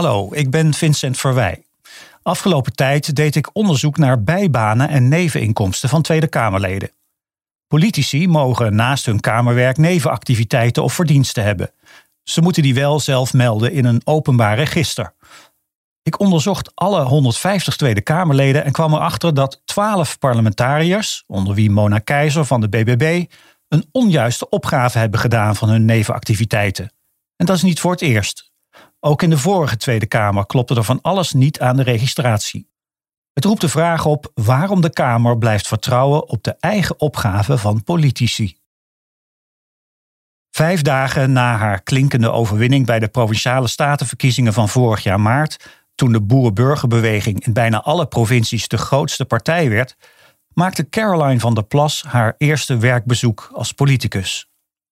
Hallo, ik ben Vincent Verwij. Afgelopen tijd deed ik onderzoek naar bijbanen en neveninkomsten van Tweede Kamerleden. Politici mogen naast hun kamerwerk nevenactiviteiten of verdiensten hebben. Ze moeten die wel zelf melden in een openbaar register. Ik onderzocht alle 150 Tweede Kamerleden en kwam erachter dat 12 parlementariërs, onder wie Mona Keizer van de BBB, een onjuiste opgave hebben gedaan van hun nevenactiviteiten. En dat is niet voor het eerst. Ook in de vorige Tweede Kamer klopte er van alles niet aan de registratie. Het roept de vraag op waarom de Kamer blijft vertrouwen op de eigen opgave van politici. 5 dagen na haar klinkende overwinning bij de Provinciale Statenverkiezingen van vorig jaar maart, toen de boerenburgerbeweging in bijna alle provincies de grootste partij werd, maakte Caroline van der Plas haar eerste werkbezoek als politicus.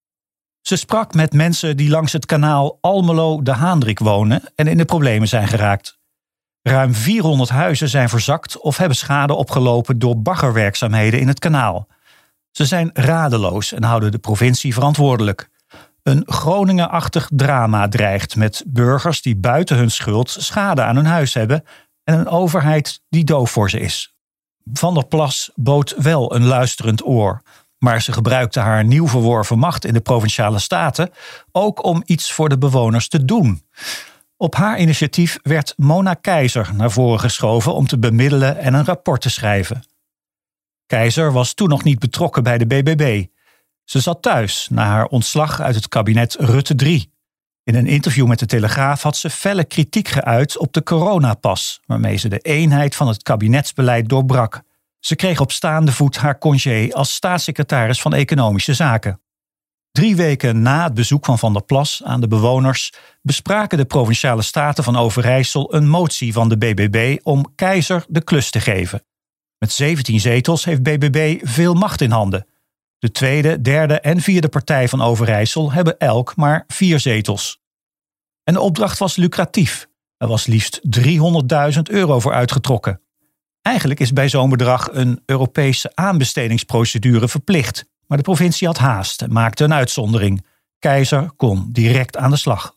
Ze sprak met mensen die langs het kanaal Almelo-De Haandrik wonen en in de problemen zijn geraakt. Ruim 400 huizen zijn verzakt of hebben schade opgelopen door baggerwerkzaamheden in het kanaal. Ze zijn radeloos en houden de provincie verantwoordelijk. Een Groningen-achtig drama dreigt met burgers die buiten hun schuld schade aan hun huis hebben en een overheid die doof voor ze is. Van der Plas bood wel een luisterend oor, maar ze gebruikte haar nieuw verworven macht in de Provinciale Staten ook om iets voor de bewoners te doen. Op haar initiatief werd Mona Keizer naar voren geschoven om te bemiddelen en een rapport te schrijven. Keizer was toen nog niet betrokken bij de BBB. Ze zat thuis na haar ontslag uit het kabinet Rutte 3. In een interview met de Telegraaf had ze felle kritiek geuit op de coronapas, waarmee ze de eenheid van het kabinetsbeleid doorbrak. Ze kreeg op staande voet haar congé als staatssecretaris van Economische Zaken. 3 weken na het bezoek van der Plas aan de bewoners bespraken de Provinciale Staten van Overijssel een motie van de BBB om Keizer de klus te geven. Met 17 zetels heeft BBB veel macht in handen. De tweede, derde en vierde partij van Overijssel hebben elk maar 4 zetels. En de opdracht was lucratief. Er was liefst €300.000 voor uitgetrokken. Eigenlijk is bij zo'n bedrag een Europese aanbestedingsprocedure verplicht. Maar de provincie had haast en maakte een uitzondering. Keizer kon direct aan de slag.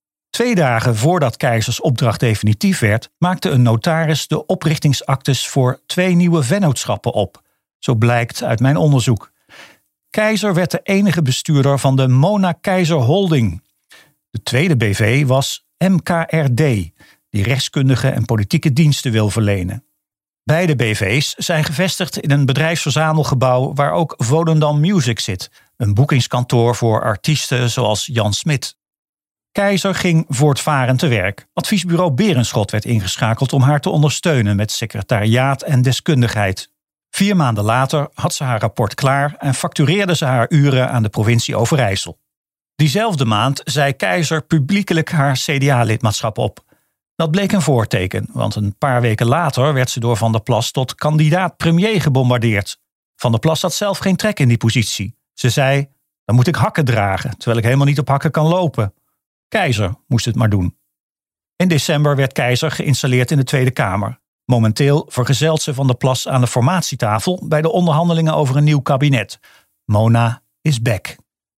2 dagen voordat Keizers opdracht definitief werd, maakte een notaris de oprichtingsactes voor 2 nieuwe vennootschappen op. Zo blijkt uit mijn onderzoek. Keizer werd de enige bestuurder van de Mona Keizer Holding. De tweede BV was MKRD, die rechtskundige en politieke diensten wil verlenen. Beide BV's zijn gevestigd in een bedrijfsverzamelgebouw waar ook Volendam Music zit, een boekingskantoor voor artiesten zoals Jan Smit. Keizer ging voortvarend te werk. Adviesbureau Berenschot werd ingeschakeld om haar te ondersteunen met secretariaat en deskundigheid. 4 maanden later had ze haar rapport klaar en factureerde ze haar uren aan de provincie Overijssel. Diezelfde maand zei Keizer publiekelijk haar CDA-lidmaatschap op. Dat bleek een voorteken, want een paar weken later werd ze door Van der Plas tot kandidaat premier gebombardeerd. Van der Plas had zelf geen trek in die positie. Ze zei, dan moet ik hakken dragen, terwijl ik helemaal niet op hakken kan lopen. Keizer moest het maar doen. In december werd Keizer geïnstalleerd in de Tweede Kamer. Momenteel vergezelt ze Van der Plas aan de formatietafel bij de onderhandelingen over een nieuw kabinet. Mona is back.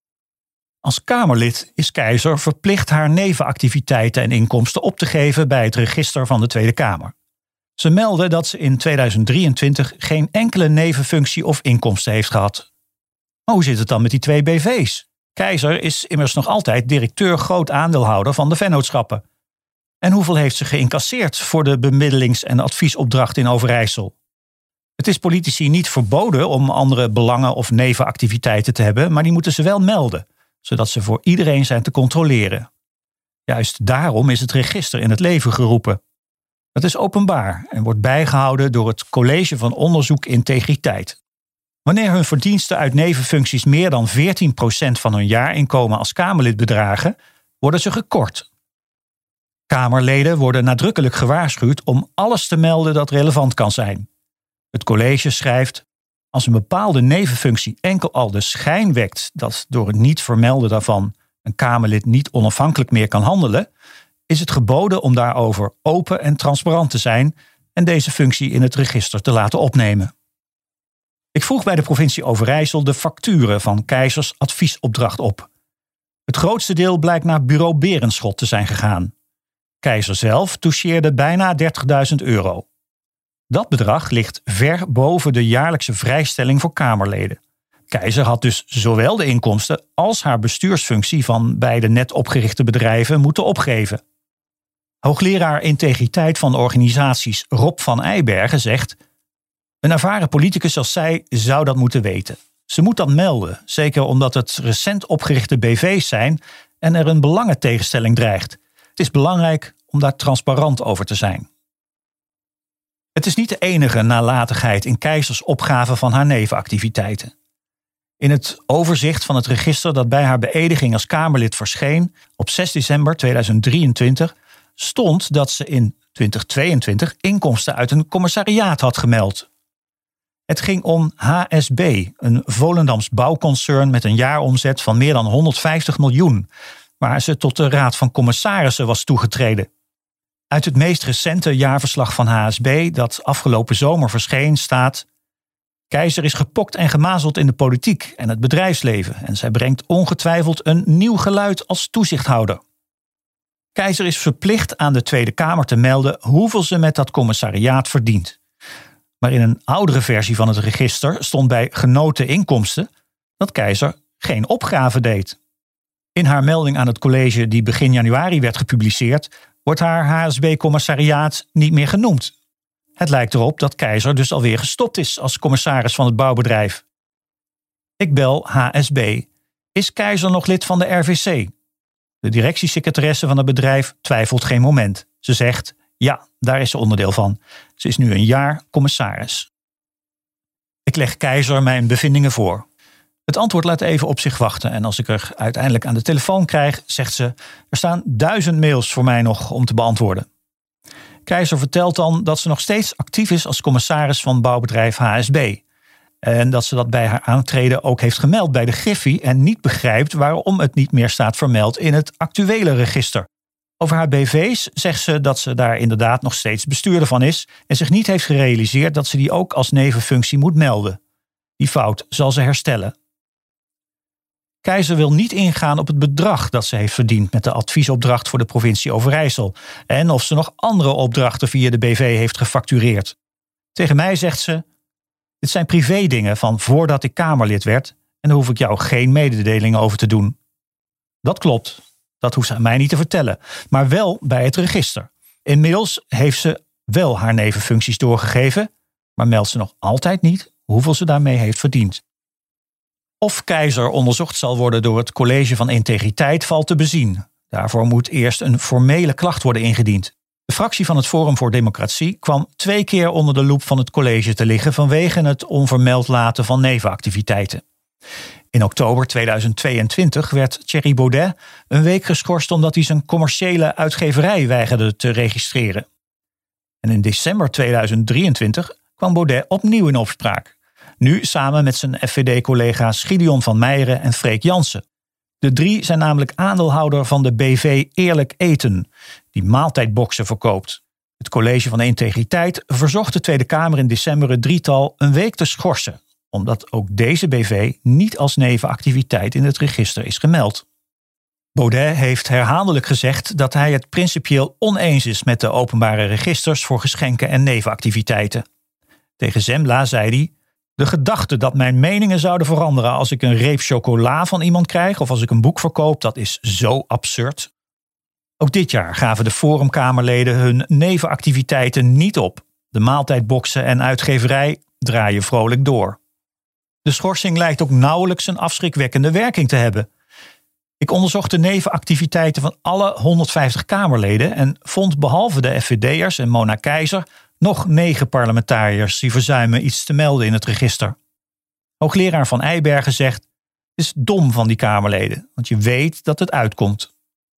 Als Kamerlid is Keizer verplicht haar nevenactiviteiten en inkomsten op te geven bij het register van de Tweede Kamer. Ze meldde dat ze in 2023 geen enkele nevenfunctie of inkomsten heeft gehad. Maar hoe zit het dan met die 2 BV's? Keizer is immers nog altijd directeur groot aandeelhouder van de vennootschappen. En hoeveel heeft ze geïncasseerd voor de bemiddelings- en adviesopdracht in Overijssel? Het is politici niet verboden om andere belangen of nevenactiviteiten te hebben, maar die moeten ze wel melden, zodat ze voor iedereen zijn te controleren. Juist daarom is het register in het leven geroepen. Het is openbaar en wordt bijgehouden door het College van Onderzoek Integriteit. Wanneer hun verdiensten uit nevenfuncties meer dan 14% van hun jaarinkomen als Kamerlid bedragen, worden ze gekort. Kamerleden worden nadrukkelijk gewaarschuwd om alles te melden dat relevant kan zijn. Het college schrijft: als een bepaalde nevenfunctie enkel al de schijn wekt dat door het niet vermelden daarvan een Kamerlid niet onafhankelijk meer kan handelen, is het geboden om daarover open en transparant te zijn en deze functie in het register te laten opnemen. Ik vroeg bij de provincie Overijssel de facturen van Keizers adviesopdracht op. Het grootste deel blijkt naar bureau Berenschot te zijn gegaan. Keizer zelf toucheerde bijna €30.000. Dat bedrag ligt ver boven de jaarlijkse vrijstelling voor Kamerleden. Keizer had dus zowel de inkomsten als haar bestuursfunctie van beide net opgerichte bedrijven moeten opgeven. Hoogleraar integriteit van organisaties Rob van Eybergen zegt: een ervaren politicus als zij zou dat moeten weten. Ze moet dat melden, zeker omdat het recent opgerichte BV's zijn en er een belangentegenstelling dreigt. Het is belangrijk om daar transparant over te zijn. Het is niet de enige nalatigheid in Keizers opgave van haar nevenactiviteiten. In het overzicht van het register dat bij haar beëdiging als Kamerlid verscheen op 6 december 2023 stond dat ze in 2022 inkomsten uit een commissariaat had gemeld. Het ging om HSB, een Volendams bouwconcern met een jaaromzet van meer dan 150 miljoen, waar ze tot de Raad van Commissarissen was toegetreden. Uit het meest recente jaarverslag van HSB, dat afgelopen zomer verscheen, staat: Keizer is gepokt en gemazeld in de politiek en het bedrijfsleven en zij brengt ongetwijfeld een nieuw geluid als toezichthouder. Keizer is verplicht aan de Tweede Kamer te melden hoeveel ze met dat commissariaat verdient. Maar in een oudere versie van het register stond bij genoten inkomsten dat Keizer geen opgave deed. In haar melding aan het college die begin januari werd gepubliceerd, wordt haar HSB-commissariaat niet meer genoemd. Het lijkt erop dat Keizer dus alweer gestopt is als commissaris van het bouwbedrijf. Ik bel HSB. Is Keizer nog lid van de RVC? De directiesecretaresse van het bedrijf twijfelt geen moment. Ze zegt: ja, daar is ze onderdeel van. Ze is nu een jaar commissaris. Ik leg Keizer mijn bevindingen voor. Het antwoord laat even op zich wachten en als ik er uiteindelijk aan de telefoon krijg, zegt ze: er staan 1000 mails voor mij nog om te beantwoorden. Keizer vertelt dan dat ze nog steeds actief is als commissaris van bouwbedrijf HSB. En dat ze dat bij haar aantreden ook heeft gemeld bij de Griffie en niet begrijpt waarom het niet meer staat vermeld in het actuele register. Over haar BV's zegt ze dat ze daar inderdaad nog steeds bestuurder van is en zich niet heeft gerealiseerd dat ze die ook als nevenfunctie moet melden. Die fout zal ze herstellen. Keizer wil niet ingaan op het bedrag dat ze heeft verdiend met de adviesopdracht voor de provincie Overijssel en of ze nog andere opdrachten via de BV heeft gefactureerd. Tegen mij zegt ze: dit zijn privédingen van voordat ik Kamerlid werd en daar hoef ik jou geen mededelingen over te doen. Dat klopt, dat hoeft ze aan mij niet te vertellen, maar wel bij het register. Inmiddels heeft ze wel haar nevenfuncties doorgegeven, maar meldt ze nog altijd niet hoeveel ze daarmee heeft verdiend. Of Keizer onderzocht zal worden door het College van Integriteit valt te bezien. Daarvoor moet eerst een formele klacht worden ingediend. De fractie van het Forum voor Democratie kwam 2 keer onder de loep van het college te liggen vanwege het onvermeld laten van nevenactiviteiten. In oktober 2022 werd Thierry Baudet een week geschorst omdat hij zijn commerciële uitgeverij weigerde te registreren. En in december 2023 kwam Baudet opnieuw in opspraak. Nu samen met zijn FVD-collega's Gideon van Meijeren en Freek Jansen. De 3 zijn namelijk aandeelhouder van de BV Eerlijk Eten, die maaltijdboxen verkoopt. Het College van Integriteit verzocht de Tweede Kamer in december het drietal een week te schorsen, omdat ook deze BV niet als nevenactiviteit in het register is gemeld. Baudet heeft herhaaldelijk gezegd dat hij het principieel oneens is met de openbare registers voor geschenken en nevenactiviteiten. Tegen Zembla zei hij: de gedachte dat mijn meningen zouden veranderen als ik een reep chocola van iemand krijg of als ik een boek verkoop, dat is zo absurd. Ook dit jaar gaven de Forumkamerleden hun nevenactiviteiten niet op. De maaltijdboxen en uitgeverij draaien vrolijk door. De schorsing lijkt ook nauwelijks een afschrikwekkende werking te hebben. Ik onderzocht de nevenactiviteiten van alle 150 Kamerleden en vond behalve de FVD'ers en Mona Keizer nog 9 parlementariërs die verzuimen iets te melden in het register. Hoogleraar van Eybergen zegt: het is dom van die Kamerleden, want je weet dat het uitkomt.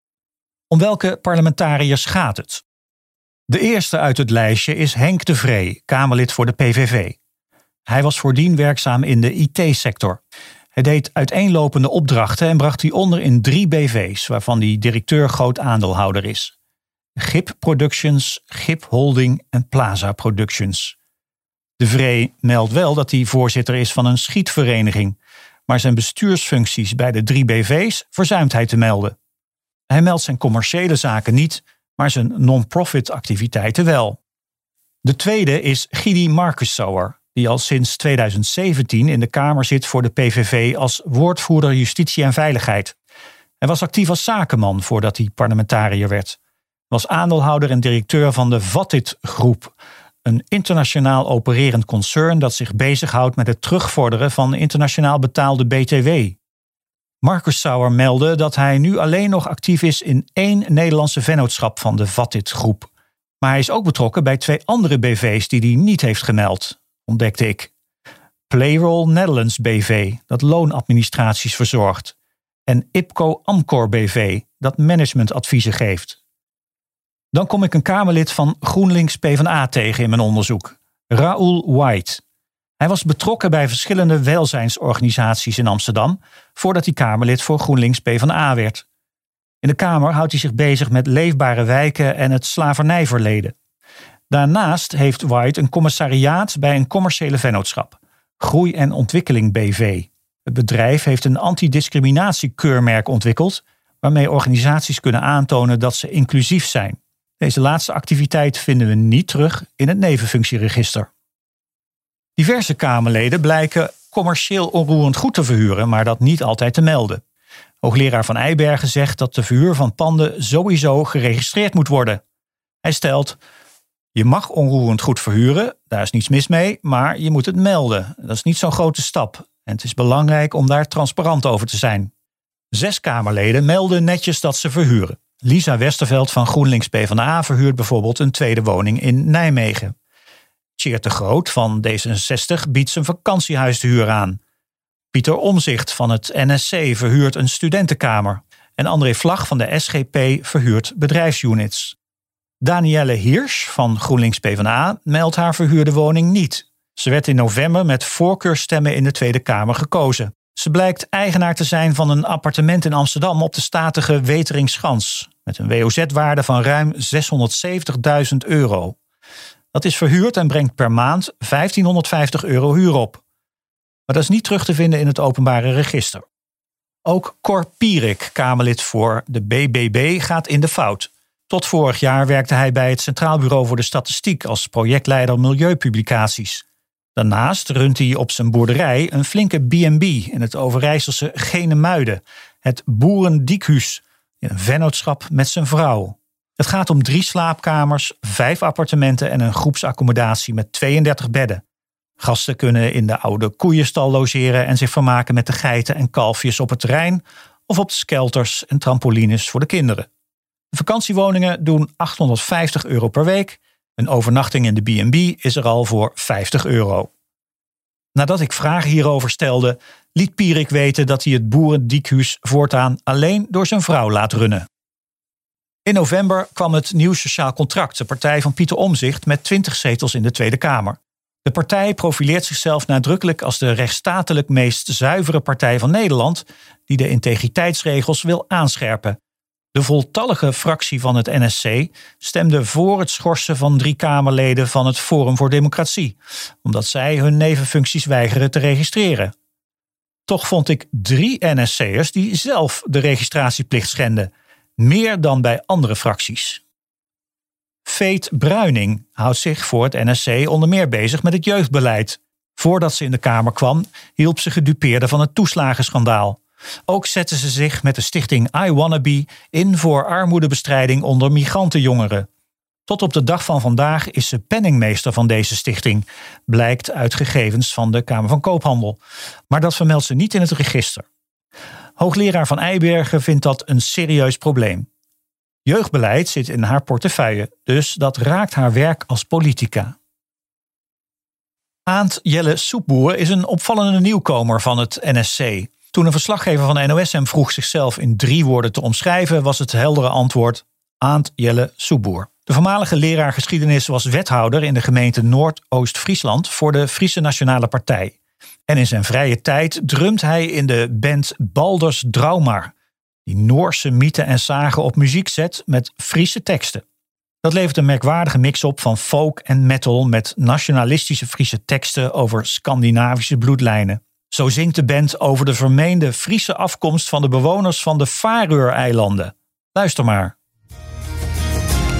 Om welke parlementariërs gaat het? De eerste uit het lijstje is Henk de Vree, Kamerlid voor de PVV. Hij was voordien werkzaam in de IT-sector. Hij deed uiteenlopende opdrachten en bracht die onder in 3 BV's, waarvan hij directeur groot aandeelhouder is. GIP Productions, GIP Holding en Plaza Productions. De Vree meldt wel dat hij voorzitter is van een schietvereniging, maar zijn bestuursfuncties bij de 3 BV's verzuimt hij te melden. Hij meldt zijn commerciële zaken niet, maar zijn non-profit activiteiten wel. De tweede is Chidi Markussauer, die al sinds 2017 in de Kamer zit voor de PVV als woordvoerder Justitie en Veiligheid. Hij was actief als zakenman voordat hij parlementariër werd. Was aandeelhouder en directeur van de Vatit Groep, een internationaal opererend concern dat zich bezighoudt met het terugvorderen van internationaal betaalde BTW. Markussauer meldde dat hij nu alleen nog actief is in 1 Nederlandse vennootschap van de Vatit Groep. Maar hij is ook betrokken bij 2 andere BV's die hij niet heeft gemeld, ontdekte ik. Playroll Netherlands BV, dat loonadministraties verzorgt. En IPCO Amcor BV, dat managementadviezen geeft. Dan kom ik een Kamerlid van GroenLinks PvdA tegen in mijn onderzoek. Raoul White. Hij was betrokken bij verschillende welzijnsorganisaties in Amsterdam voordat hij Kamerlid voor GroenLinks PvdA werd. In de Kamer houdt hij zich bezig met leefbare wijken en het slavernijverleden. Daarnaast heeft White een commissariaat bij een commerciële vennootschap, Groei en Ontwikkeling BV. Het bedrijf heeft een antidiscriminatiekeurmerk ontwikkeld waarmee organisaties kunnen aantonen dat ze inclusief zijn. Deze laatste activiteit vinden we niet terug in het nevenfunctieregister. Diverse Kamerleden blijken commercieel onroerend goed te verhuren, maar dat niet altijd te melden. Hoogleraar Van Eybergen zegt dat de verhuur van panden sowieso geregistreerd moet worden. Hij stelt: je mag onroerend goed verhuren, daar is niets mis mee, maar je moet het melden. Dat is niet zo'n grote stap en het is belangrijk om daar transparant over te zijn. 6 Kamerleden melden netjes dat ze verhuren. Lisa Westerveld van GroenLinks PvdA verhuurt bijvoorbeeld een tweede woning in Nijmegen. Tjeerd de Groot van D66 biedt zijn vakantiehuis te huur aan. Pieter Omtzigt van het NSC verhuurt een studentenkamer. En André Vlag van de SGP verhuurt bedrijfsunits. Danielle Hirsch van GroenLinks PvdA meldt haar verhuurde woning niet. Ze werd in november met voorkeurstemmen in de Tweede Kamer gekozen. Ze blijkt eigenaar te zijn van een appartement in Amsterdam op de statige Weteringschans, met een WOZ-waarde van ruim €670.000. Dat is verhuurd en brengt per maand €1.550 huur op. Maar dat is niet terug te vinden in het openbare register. Ook Cor Pierik, Kamerlid voor de BBB, gaat in de fout. Tot vorig jaar werkte hij bij het Centraal Bureau voor de Statistiek als projectleider milieupublicaties. Daarnaast runt hij op zijn boerderij een flinke B&B in het Overijsselse Genemuiden, het Boerendiekhuis, in een vennootschap met zijn vrouw. Het gaat om 3 slaapkamers, 5 appartementen en een groepsaccommodatie met 32 bedden. Gasten kunnen in de oude koeienstal logeren en zich vermaken met de geiten en kalfjes op het terrein of op de skelters en trampolines voor de kinderen. De vakantiewoningen doen €850 per week. Een overnachting in de B&B is er al voor €50. Nadat ik vragen hierover stelde, liet Pierik weten dat hij het Boerendiekhuis voortaan alleen door zijn vrouw laat runnen. In november kwam het Nieuw Sociaal Contract, de partij van Pieter Omtzigt, met 20 zetels in de Tweede Kamer. De partij profileert zichzelf nadrukkelijk als de rechtsstatelijk meest zuivere partij van Nederland, die de integriteitsregels wil aanscherpen. De voltallige fractie van het NSC stemde voor het schorsen van 3 Kamerleden van het Forum voor Democratie, omdat zij hun nevenfuncties weigeren te registreren. Toch vond ik 3 NSC'ers die zelf de registratieplicht schenden, meer dan bij andere fracties. Veet Bruining houdt zich voor het NSC onder meer bezig met het jeugdbeleid. Voordat ze in de Kamer kwam, hielp ze gedupeerden van het toeslagenschandaal. Ook zette ze zich met de stichting I Wanna Be in voor armoedebestrijding onder migrantenjongeren. Tot op de dag van vandaag is ze penningmeester van deze stichting, blijkt uit gegevens van de Kamer van Koophandel. Maar dat vermeldt ze niet in het register. Hoogleraar Van Eybergen vindt dat een serieus probleem. Jeugdbeleid zit in haar portefeuille, dus dat raakt haar werk als politica. Aant Jelle Soepboer is een opvallende nieuwkomer van het NSC. Toen een verslaggever van de NOS hem vroeg zichzelf in 3 woorden te omschrijven, was het heldere antwoord: Aant Jelle Soepboer. De voormalige leraar geschiedenis was wethouder in de gemeente Noordoost-Friesland voor de Friese Nationale Partij. En in zijn vrije tijd drumt hij in de band Balders Draumar, die Noorse mythen en sagen op muziek zet met Friese teksten. Dat levert een merkwaardige mix op van folk en metal met nationalistische Friese teksten over Scandinavische bloedlijnen. Zo zingt de band over de vermeende Friese afkomst van de bewoners van de Faroe-eilanden. Luister maar.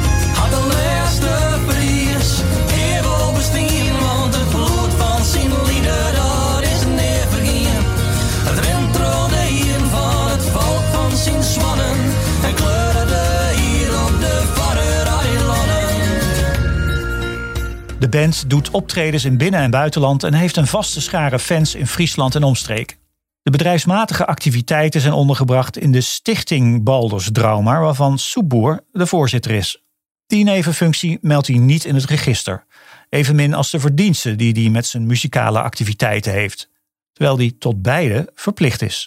De band doet optredens in binnen- en buitenland en heeft een vaste schare fans in Friesland en omstreken. De bedrijfsmatige activiteiten zijn ondergebracht in de Stichting Baldersdrauma, waarvan Soepboer de voorzitter is. Die nevenfunctie meldt hij niet in het register, evenmin als de verdiensten die hij met zijn muzikale activiteiten heeft, terwijl hij tot beide verplicht is.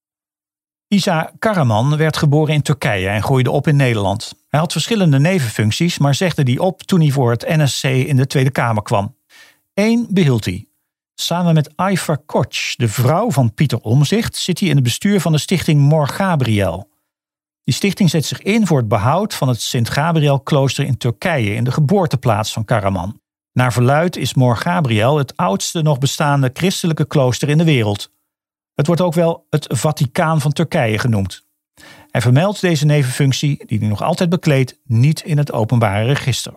Isa Karaman werd geboren in Turkije en groeide op in Nederland. Hij had verschillende nevenfuncties, maar zegde die op toen hij voor het NSC in de Tweede Kamer kwam. Eén behield hij. Samen met Ayfer Koç, de vrouw van Pieter Omtzigt, zit hij in het bestuur van de stichting Mor Gabriel. Die stichting zet zich in voor het behoud van het Sint-Gabriel-klooster in Turkije, in de geboorteplaats van Karaman. Naar verluidt is Mor Gabriel het oudste nog bestaande christelijke klooster in de wereld. Het wordt ook wel het Vaticaan van Turkije genoemd. Hij vermeldt deze nevenfunctie, die hij nog altijd bekleedt, niet in het openbare register.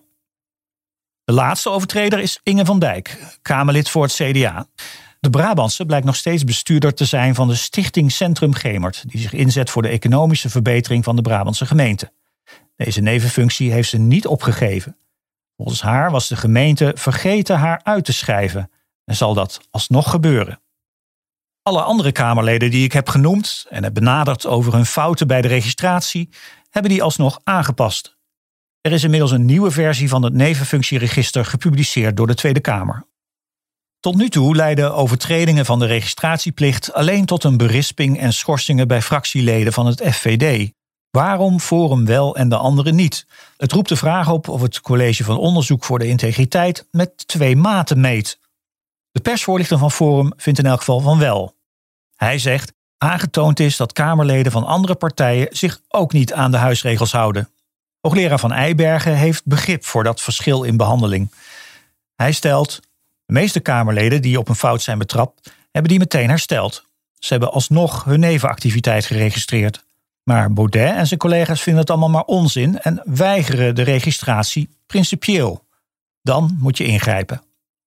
De laatste overtreder is Inge van Dijk, Kamerlid voor het CDA. De Brabantse blijkt nog steeds bestuurder te zijn van de Stichting Centrum Gemert, die zich inzet voor de economische verbetering van de Brabantse gemeente. Deze nevenfunctie heeft ze niet opgegeven. Volgens haar was de gemeente vergeten haar uit te schrijven en zal dat alsnog gebeuren. Alle andere Kamerleden die ik heb genoemd en heb benaderd over hun fouten bij de registratie, hebben die alsnog aangepast. Er is inmiddels een nieuwe versie van het nevenfunctieregister gepubliceerd door de Tweede Kamer. Tot nu toe leiden overtredingen van de registratieplicht alleen tot een berisping en schorsingen bij fractieleden van het FVD. Waarom Forum wel en de anderen niet? Het roept de vraag op of het College van Onderzoek voor de Integriteit met twee maten meet. De persvoorlichter van Forum vindt in elk geval van wel. Hij zegt: aangetoond is dat Kamerleden van andere partijen zich ook niet aan de huisregels houden. Hoogleraar Van Eybergen heeft begrip voor dat verschil in behandeling. Hij stelt: de meeste Kamerleden die op een fout zijn betrapt, hebben die meteen hersteld. Ze hebben alsnog hun nevenactiviteit geregistreerd. Maar Baudet en zijn collega's vinden het allemaal maar onzin en weigeren de registratie principieel. Dan moet je ingrijpen.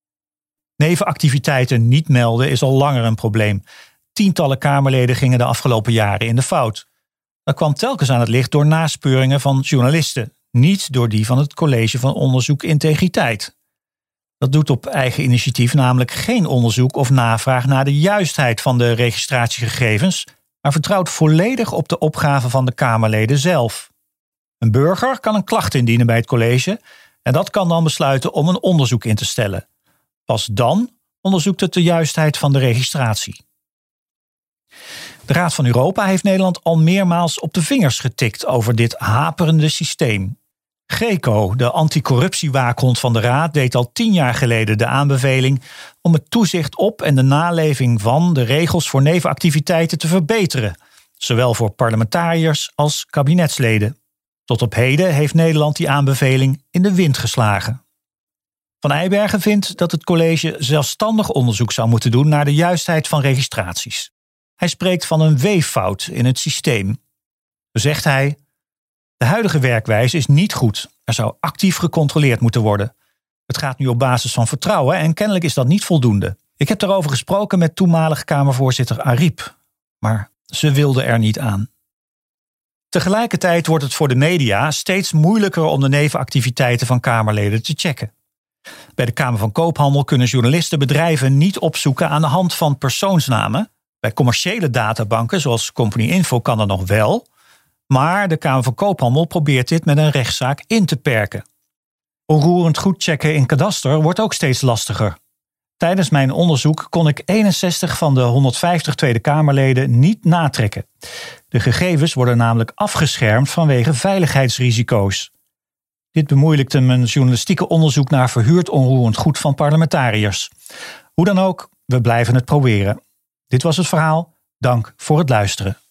Nevenactiviteiten niet melden is al langer een probleem. Tientallen Kamerleden gingen de afgelopen jaren in de fout. Dat kwam telkens aan het licht door naspeuringen van journalisten, niet door die van het College van Onderzoek Integriteit. Dat doet op eigen initiatief namelijk geen onderzoek of navraag naar de juistheid van de registratiegegevens, maar vertrouwt volledig op de opgave van de Kamerleden zelf. Een burger kan een klacht indienen bij het college en dat kan dan besluiten om een onderzoek in te stellen. Pas dan onderzoekt het de juistheid van de registratie. De Raad van Europa heeft Nederland al meermaals op de vingers getikt over dit haperende systeem. GRECO, de anticorruptiewaakhond van de Raad, deed al 10 jaar geleden de aanbeveling om het toezicht op en de naleving van de regels voor nevenactiviteiten te verbeteren, zowel voor parlementariërs als kabinetsleden. Tot op heden heeft Nederland die aanbeveling in de wind geslagen. Van Eybergen vindt dat het college zelfstandig onderzoek zou moeten doen naar de juistheid van registraties. Hij spreekt van een weeffout in het systeem. Zo zegt hij: de huidige werkwijze is niet goed. Er zou actief gecontroleerd moeten worden. Het gaat nu op basis van vertrouwen en kennelijk is dat niet voldoende. Ik heb daarover gesproken met toenmalig Kamervoorzitter Ariep, maar ze wilde er niet aan. Tegelijkertijd wordt het voor de media steeds moeilijker om de nevenactiviteiten van Kamerleden te checken. Bij de Kamer van Koophandel kunnen journalisten bedrijven niet opzoeken aan de hand van persoonsnamen. Bij commerciële databanken zoals Company Info kan dat nog wel, maar de Kamer van Koophandel probeert dit met een rechtszaak in te perken. Onroerend goed checken in kadaster wordt ook steeds lastiger. Tijdens mijn onderzoek kon ik 61 van de 150 Tweede Kamerleden niet natrekken. De gegevens worden namelijk afgeschermd vanwege veiligheidsrisico's. Dit bemoeilijkte mijn journalistieke onderzoek naar verhuurd onroerend goed van parlementariërs. Hoe dan ook, we blijven het proberen. Dit was het verhaal. Dank voor het luisteren.